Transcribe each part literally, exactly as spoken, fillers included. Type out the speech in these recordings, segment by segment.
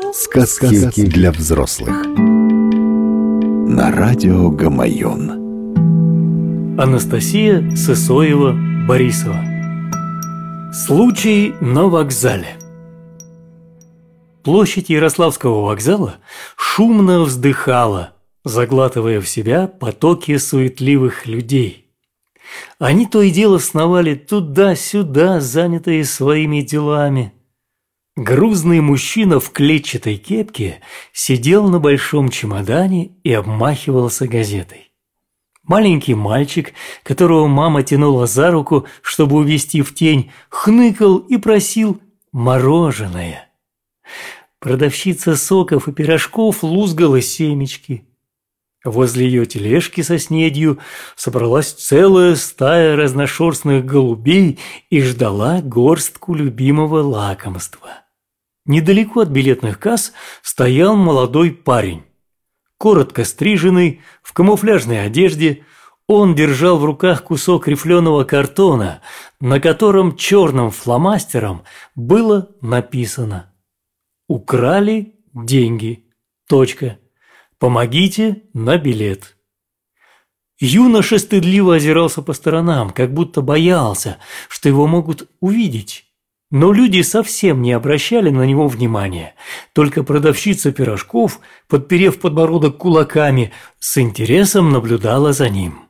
Сказки для взрослых. На радио Гамаюн. Анастасия Сысоева-Борисова. Случай на вокзале. Площадь Ярославского вокзала шумно вздыхала, заглатывая в себя потоки суетливых людей. Они то и дело сновали туда-сюда, занятые своими делами. Грузный мужчина в клетчатой кепке сидел на большом чемодане и обмахивался газетой. Маленький мальчик, которого мама тянула за руку, чтобы увести в тень, хныкал и просил мороженое. Продавщица соков и пирожков лузгала семечки. Возле ее тележки со снедью собралась целая стая разношерстных голубей и ждала горстку любимого лакомства. Недалеко от билетных касс стоял молодой парень. Коротко стриженный, в камуфляжной одежде, он держал в руках кусок рифленого картона, на котором черным фломастером было написано: «Украли деньги. Точка. Помогите на билет». Юноша стыдливо озирался по сторонам, как будто боялся, что его могут увидеть. Но люди совсем не обращали на него внимания. Только продавщица пирожков, подперев подбородок кулаками, с интересом наблюдала за ним.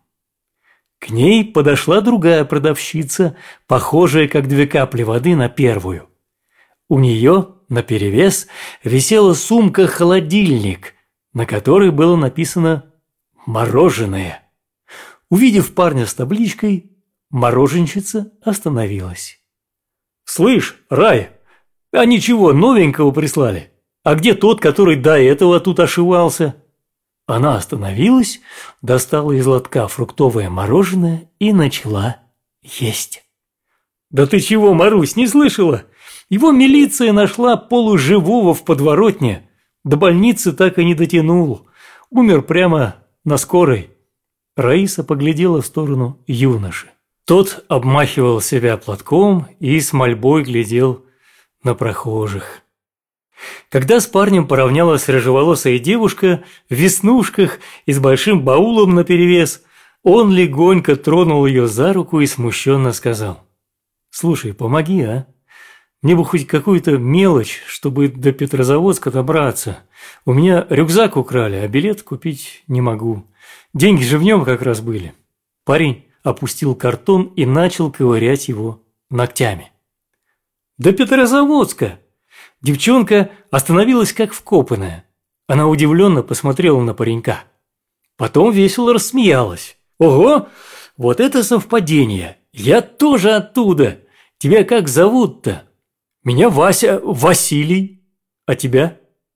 К ней подошла другая продавщица, похожая как две капли воды на первую. У нее наперевес висела сумка-холодильник, на которой было написано «Мороженое». Увидев парня с табличкой, мороженщица остановилась. «Слышь, Рая, а ничего, новенького прислали? А где тот, который до этого тут ошивался?» Она остановилась, достала из лотка фруктовое мороженое и начала есть. «Да ты чего, Марусь, не слышала? Его милиция нашла полуживого в подворотне. До больницы так и не дотянул. Умер прямо на скорой». Раиса поглядела в сторону юноши. Тот обмахивал себя платком и с мольбой глядел на прохожих. Когда с парнем поравнялась рыжеволосая девушка в веснушках и с большим баулом наперевес, он легонько тронул ее за руку и смущенно сказал: «Слушай, помоги, а? Мне бы хоть какую-то мелочь, чтобы до Петрозаводска добраться. У меня рюкзак украли, а билет купить не могу. Деньги же в нем как раз были». Парень опустил картон и начал ковырять его ногтями. «До Петрозаводска!» Девчонка остановилась как вкопанная. Она удивленно посмотрела на паренька. Потом весело рассмеялась. «Ого, вот это совпадение! Я тоже оттуда! Тебя как зовут-то?» «Меня Вася, Василий. А тебя?»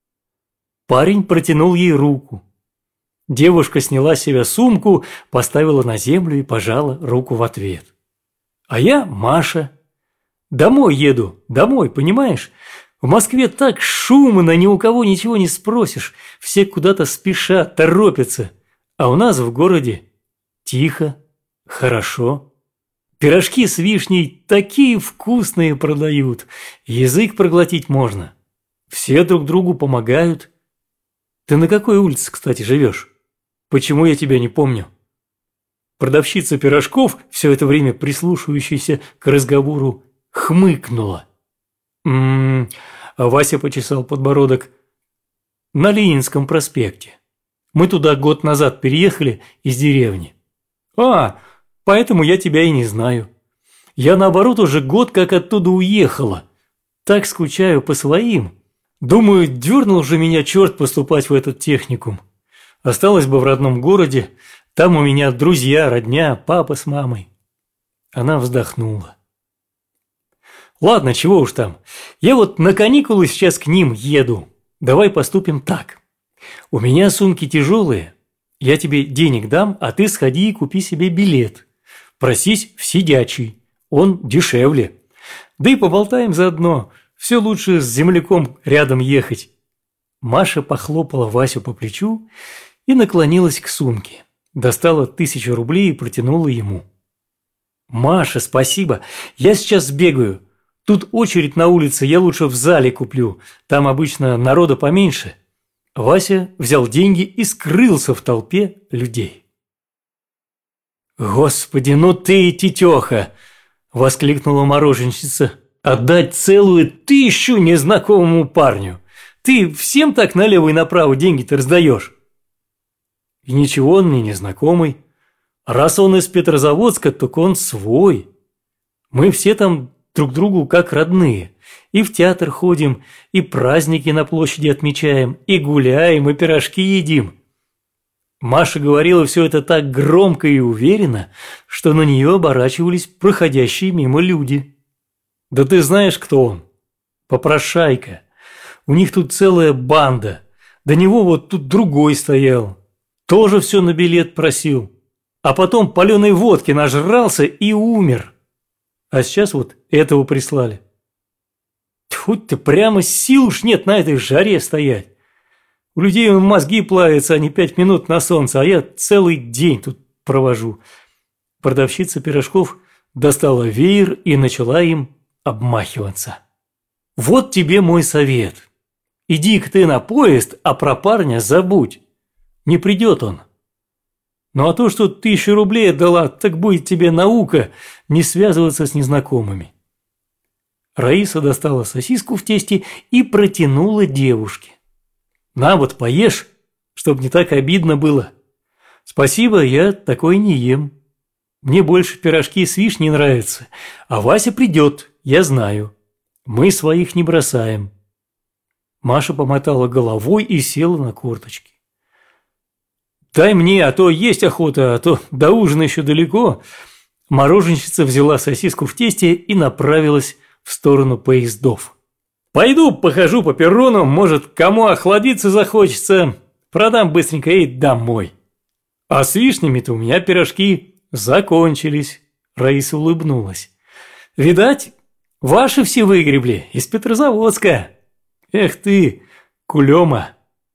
Парень протянул ей руку. Девушка сняла с себя сумку, поставила на землю и пожала руку в ответ. «А я Маша. Домой еду, домой, понимаешь? В Москве так шумно, ни у кого ничего не спросишь. Все куда-то спешат, торопятся. А у нас в городе тихо, хорошо. Пирожки с вишней такие вкусные продают. Язык проглотить можно. Все друг другу помогают. Ты на какой улице, кстати, живешь? Почему я тебя не помню?» Продавщица пирожков, все это время прислушивающаяся к разговору, хмыкнула. «М-м-м», а Вася почесал подбородок. «На Ленинском проспекте. Мы туда год назад переехали из деревни». «А, поэтому я тебя и не знаю. Я, наоборот, уже год как оттуда уехала. Так скучаю по своим. Думаю, дернул же меня черт поступать в этот техникум. Осталась бы в родном городе, там у меня друзья, родня, папа с мамой». Она вздохнула. «Ладно, чего уж там. Я вот на каникулы сейчас к ним еду. Давай поступим так. У меня сумки тяжелые. Я тебе денег дам, а ты сходи и купи себе билет. Просись в сидячий. Он дешевле. Да и поболтаем заодно. Все лучше с земляком рядом ехать». Маша похлопала Васю по плечу и наклонилась к сумке. Достала тысячу рублей и протянула ему. «Маша, спасибо. Я сейчас сбегаю. Тут очередь на улице, я лучше в зале куплю, там обычно народа поменьше». Вася взял деньги и скрылся в толпе людей. «Господи, ну ты и тетеха!» – воскликнула мороженщица. «Отдать целую тысячу незнакомому парню! Ты всем так налево и направо деньги-то раздаешь!» «И ничего, он мне незнакомый. Раз он из Петрозаводска, так он свой. Мы все там друг другу как родные. И в театр ходим, и праздники на площади отмечаем, и гуляем, и пирожки едим». Маша говорила все это так громко и уверенно, что на нее оборачивались проходящие мимо люди. «Да ты знаешь, кто он? Попрошайка. У них тут целая банда. До него вот тут другой стоял. Тоже все на билет просил. А потом паленой водки нажрался и умер. А сейчас вот этого прислали. Тьфу ты, прямо сил уж нет на этой жаре стоять. У людей мозги плавятся, а не пять минут на солнце, а я целый день тут провожу». Продавщица пирожков достала веер и начала им обмахиваться. «Вот тебе мой совет. Иди-ка ты на поезд, а про парня забудь. Не придет он. Ну а то, что тысячу рублей отдала, так будет тебе наука не связываться с незнакомыми». Раиса достала сосиску в тесте и протянула девушке. «На вот поешь, чтобы не так обидно было. Спасибо, я такой не ем. Мне больше пирожки с вишней нравятся, а Вася придет, я знаю. Мы своих не бросаем». Маша помотала головой и села на корточки. «Дай мне, а то есть охота, а то до ужина еще далеко». Мороженщица взяла сосиску в тесте и направилась в сторону поездов. «Пойду похожу по перрону, может, кому охладиться захочется, продам быстренько и домой. А с вишнями-то у меня пирожки закончились». Раиса улыбнулась. «Видать, ваши все выгребли из Петрозаводска. Эх ты, кулема».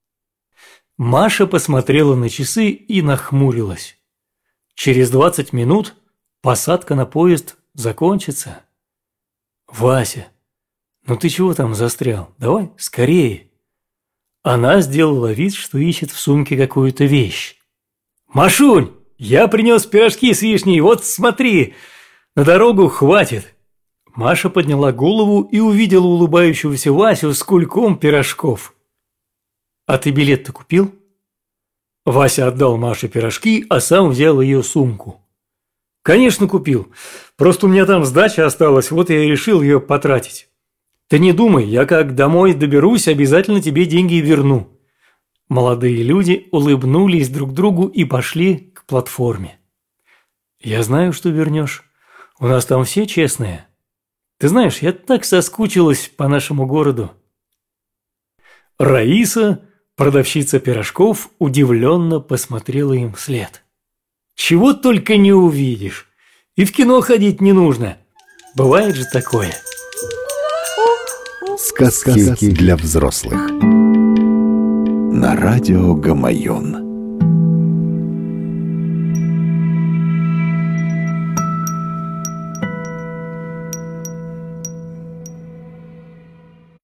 Маша посмотрела на часы и нахмурилась. Через двадцать минут посадка на поезд закончится. «Вася, ну ты чего там застрял? Давай скорее». Она сделала вид, что ищет в сумке какую-то вещь. «Машунь, я принес пирожки с вишней, вот смотри, на дорогу хватит». Маша подняла голову и увидела улыбающегося Васю с кульком пирожков. «А ты билет-то купил?» Вася отдал Маше пирожки, а сам взял ее сумку. «Конечно купил. Просто у меня там сдача осталась, вот я и решил ее потратить. Ты не думай, я как домой доберусь, обязательно тебе деньги верну». Молодые люди улыбнулись друг другу и пошли к платформе. «Я знаю, что вернешь. У нас там все честные. Ты знаешь, я так соскучилась по нашему городу». Раиса, продавщица пирожков, удивленно посмотрела им вслед. «Чего только не увидишь. И в кино ходить не нужно. Бывает же такое». Сказки для взрослых. На радио Гамаюн.